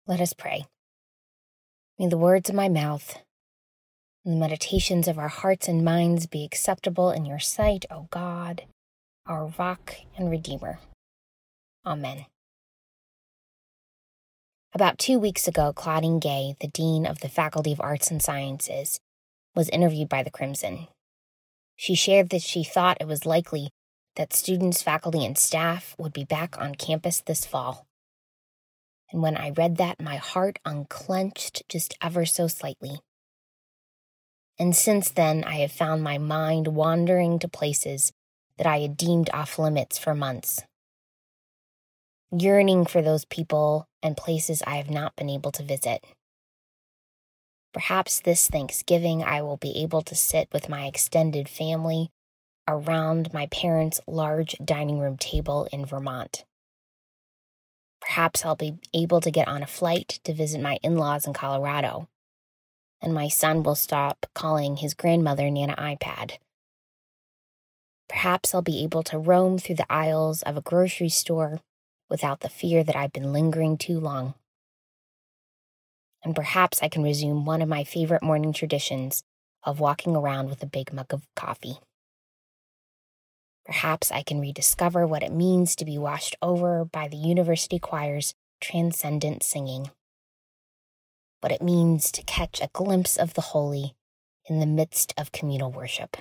Let us pray. May the words of my mouth and the meditations of our hearts and minds be acceptable in your sight, O God, our rock and redeemer. Amen. About 2 weeks ago, Claudine Gay, the Dean of the Faculty of Arts and Sciences, was interviewed by the Crimson. She shared that she thought it was likely that students, faculty, and staff would be back on campus this fall. And when I read that, my heart unclenched just ever so slightly. And since then, I have found my mind wandering to places that I had deemed off limits for months, yearning for those people and places I have not been able to visit. Perhaps this Thanksgiving I will be able to sit with my extended family around my parents' large dining room table in Vermont. Perhaps I'll be able to get on a flight to visit my in-laws in Colorado, and my son will stop calling his grandmother Nana iPad. Perhaps I'll be able to roam through the aisles of a grocery store without the fear that I've been lingering too long. And perhaps I can resume one of my favorite morning traditions of walking around with a big mug of coffee. Perhaps I can rediscover what it means to be washed over by the university choir's transcendent singing. What it means to catch a glimpse of the holy in the midst of communal worship.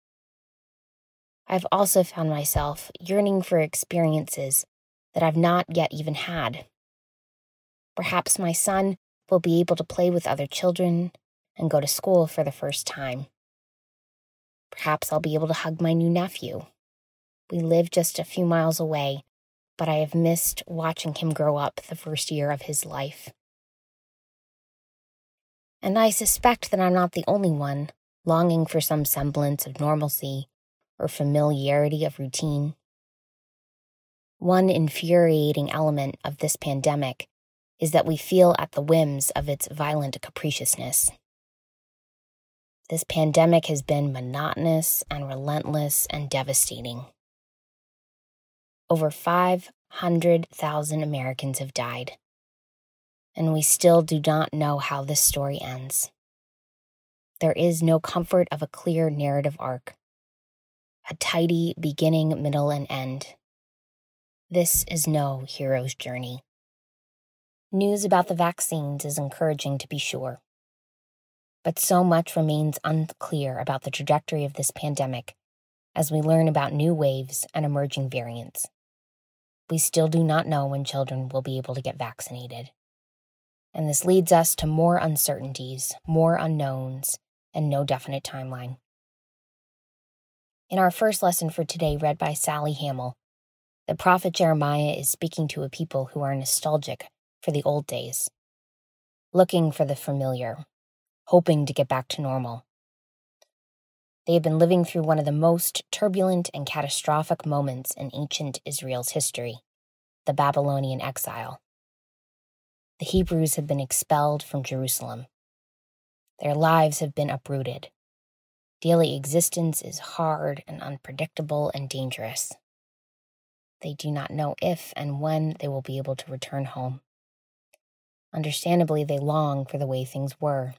I've also found myself yearning for experiences that I've not yet even had. Perhaps my son will be able to play with other children and go to school for the first time. Perhaps I'll be able to hug my new nephew. We live just a few miles away, but I have missed watching him grow up the first year of his life. And I suspect that I'm not the only one longing for some semblance of normalcy or familiarity of routine. One infuriating element of this pandemic is that we feel at the whims of its violent capriciousness. This pandemic has been monotonous and relentless and devastating. Over 500,000 Americans have died, and we still do not know how this story ends. There is no comfort of a clear narrative arc, a tidy beginning, middle, and end. This is no hero's journey. News about the vaccines is encouraging, to be sure, but so much remains unclear about the trajectory of this pandemic as we learn about new waves and emerging variants. We still do not know when children will be able to get vaccinated. And this leads us to more uncertainties, more unknowns, and no definite timeline. In our first lesson for today, read by Sally Hamill, the prophet Jeremiah is speaking to a people who are nostalgic for the old days, looking for the familiar, hoping to get back to normal. They have been living through one of the most turbulent and catastrophic moments in ancient Israel's history, the Babylonian exile. The Hebrews have been expelled from Jerusalem. Their lives have been uprooted. Daily existence is hard and unpredictable and dangerous. They do not know if and when they will be able to return home. Understandably, they long for the way things were.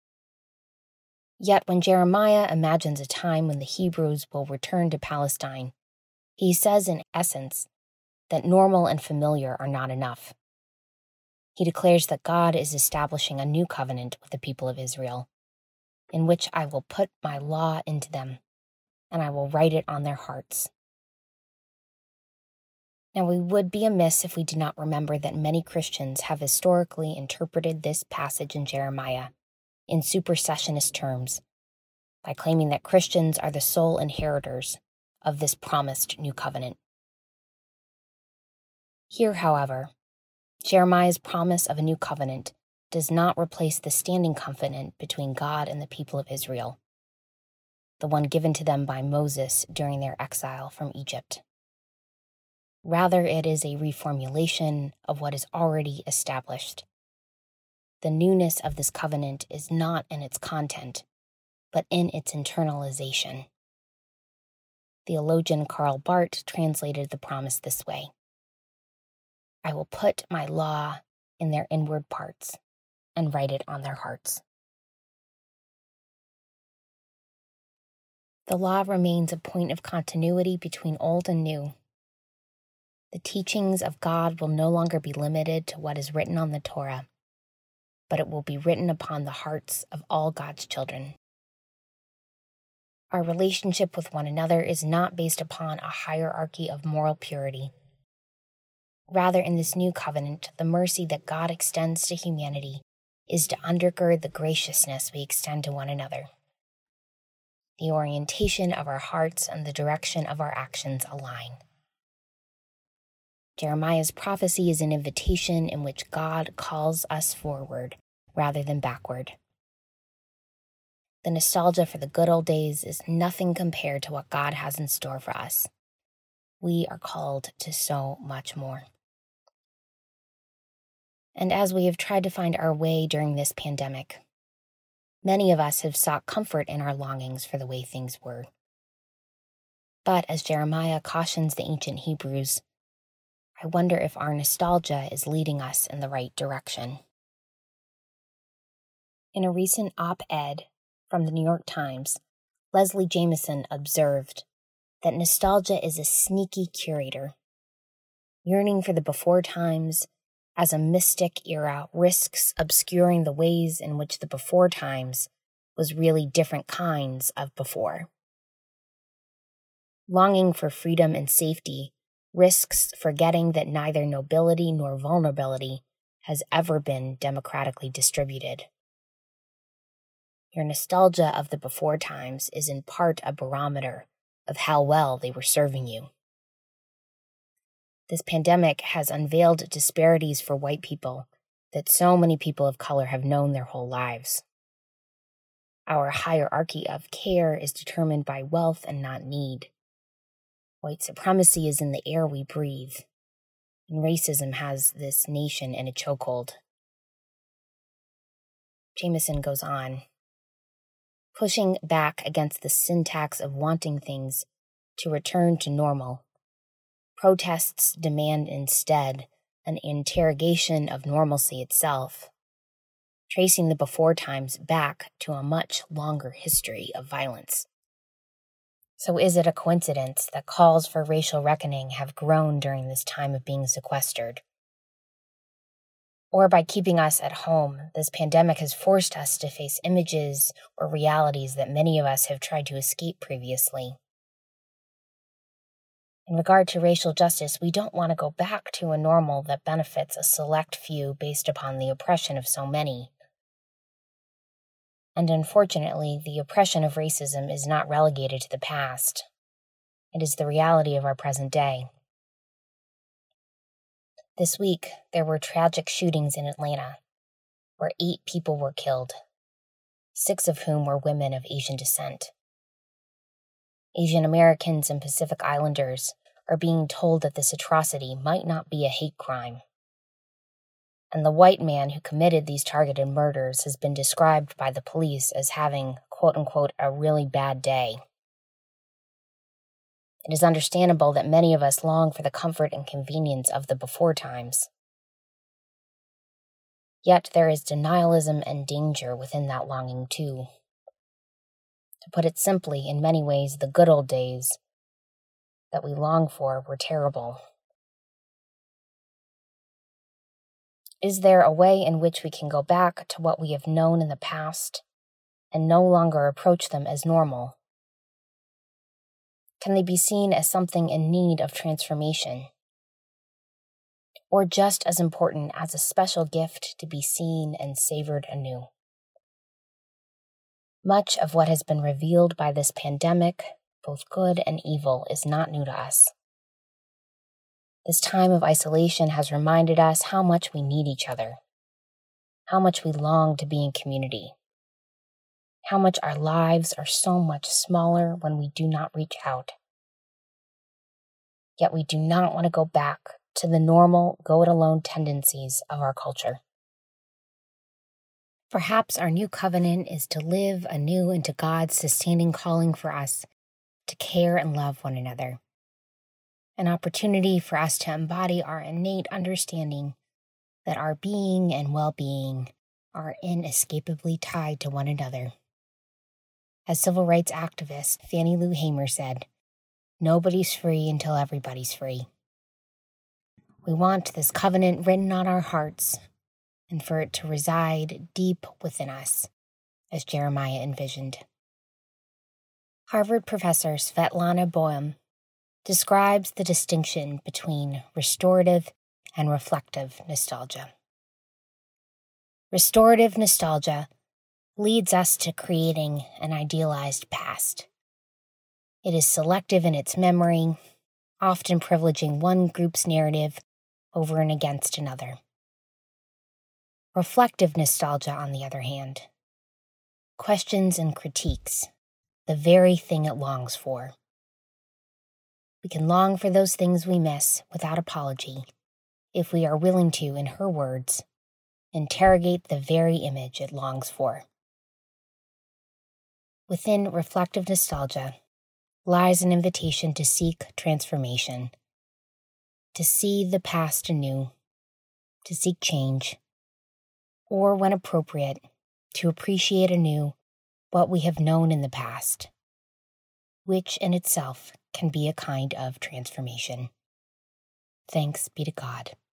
Yet when Jeremiah imagines a time when the Hebrews will return to Palestine, he says in essence that normal and familiar are not enough. He declares that God is establishing a new covenant with the people of Israel, in which I will put my law into them, and I will write it on their hearts. Now, we would be amiss if we did not remember that many Christians have historically interpreted this passage in Jeremiah in supersessionist terms by claiming that Christians are the sole inheritors of this promised new covenant. Here, however, Jeremiah's promise of a new covenant does not replace the standing covenant between God and the people of Israel, the one given to them by Moses during their exile from Egypt. Rather, it is a reformulation of what is already established. The newness of this covenant is not in its content, but in its internalization. Theologian Karl Barth translated the promise this way: I will put my law in their inward parts and write it on their hearts. The law remains a point of continuity between old and new. The teachings of God will no longer be limited to what is written on the Torah, but it will be written upon the hearts of all God's children. Our relationship with one another is not based upon a hierarchy of moral purity. Rather, in this new covenant, the mercy that God extends to humanity is to undergird the graciousness we extend to one another. The orientation of our hearts and the direction of our actions align. Jeremiah's prophecy is an invitation in which God calls us forward rather than backward. The nostalgia for the good old days is nothing compared to what God has in store for us. We are called to so much more. And as we have tried to find our way during this pandemic, many of us have sought comfort in our longings for the way things were. But as Jeremiah cautions the ancient Hebrews, I wonder if our nostalgia is leading us in the right direction. In a recent op-ed from the New York Times, Leslie Jamison observed that nostalgia is a sneaky curator. Yearning for the before times as a mystic era risks obscuring the ways in which the before times was really different kinds of before. Longing for freedom and safety risks forgetting that neither nobility nor vulnerability has ever been democratically distributed. Your nostalgia of the before times is in part a barometer of how well they were serving you. This pandemic has unveiled disparities for white people that so many people of color have known their whole lives. Our hierarchy of care is determined by wealth and not need. White supremacy is in the air we breathe, and racism has this nation in a chokehold. Jamison goes on, pushing back against the syntax of wanting things to return to normal. Protests demand instead an interrogation of normalcy itself, tracing the before times back to a much longer history of violence. So is it a coincidence that calls for racial reckoning have grown during this time of being sequestered? Or by keeping us at home, this pandemic has forced us to face images or realities that many of us have tried to escape previously. In regard to racial justice, we don't want to go back to a normal that benefits a select few based upon the oppression of so many. And unfortunately, the oppression of racism is not relegated to the past. It is the reality of our present day. This week, there were tragic shootings in Atlanta, where 8 people were killed, 6 of whom were women of Asian descent. Asian Americans and Pacific Islanders are being told that this atrocity might not be a hate crime. And the white man who committed these targeted murders has been described by the police as having, quote-unquote, a really bad day. It is understandable that many of us long for the comfort and convenience of the before times. Yet there is denialism and danger within that longing too. To put it simply, in many ways, the good old days that we long for were terrible. Is there a way in which we can go back to what we have known in the past and no longer approach them as normal? Can they be seen as something in need of transformation? Or just as important as a special gift to be seen and savored anew? Much of what has been revealed by this pandemic, both good and evil, is not new to us. This time of isolation has reminded us how much we need each other, how much we long to be in community, how much our lives are so much smaller when we do not reach out. Yet we do not want to go back to the normal go-it-alone tendencies of our culture. Perhaps our new covenant is to live anew into God's sustaining calling for us to care and love one another. An opportunity for us to embody our innate understanding that our being and well-being are inescapably tied to one another. As civil rights activist Fannie Lou Hamer said, "Nobody's free until everybody's free." We want this covenant written on our hearts and for it to reside deep within us, as Jeremiah envisioned. Harvard professor Svetlana Boym describes the distinction between restorative and reflective nostalgia. Restorative nostalgia leads us to creating an idealized past. It is selective in its memory, often privileging one group's narrative over and against another. Reflective nostalgia, on the other hand, questions and critiques the very thing it longs for. We can long for those things we miss without apology if we are willing to, in her words, interrogate the very image it longs for. Within reflective nostalgia lies an invitation to seek transformation, to see the past anew, to seek change, or, when appropriate, to appreciate anew what we have known in the past, which in itself can be a kind of transformation. Thanks be to God.